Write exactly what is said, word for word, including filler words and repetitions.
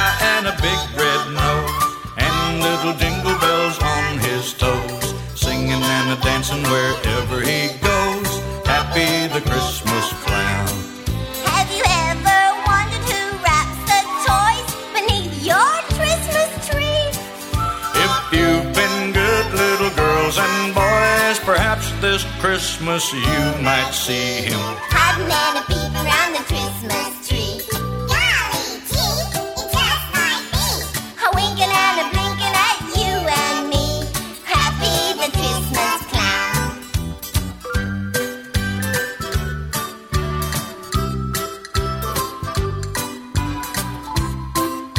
eye and a big red nose, and little jingle bells on his toes, singing and a dancing wherever he goes. Happy the Christmas clown. Have you ever wondered who wraps the toys beneath your Christmas tree? If you've been good little girls and boys, perhaps this Christmas you might see him hiding in a